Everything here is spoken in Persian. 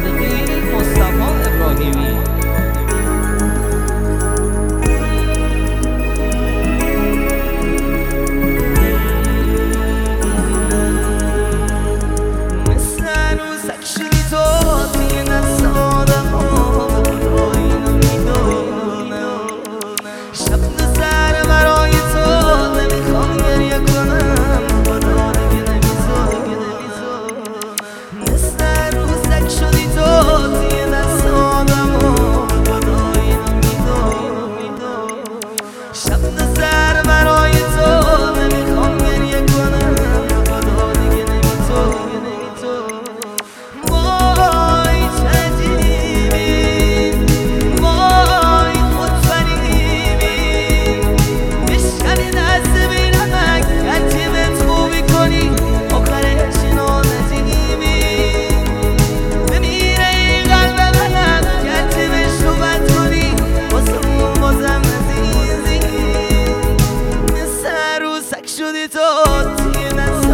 صادقی، مصطفی ابراهیمی. مثل عروسک شدی تو توی دست آدم‌ها، خدا اینو میدونه. شب تا سر برای تو نمیخوام گریه کنم، خدا دیگه نمیذاره. مثل عروسک شدی تو توی دست آدم‌ها، خدا اینو میدونه. شب تا سر برای تو نمیخوام گریه کنم، خدا دیگه نمیذاره. وای چه عجیبی، وای خودفریبی، بشکنی دست بینمک هرچی بهت خوبی کنی آخرش اینو نجیبی. بمیره این قلب منم که هرچی بهش صحبت کنی واسه اون بازم عزیزی. مثل عروسک شدی تو توی دست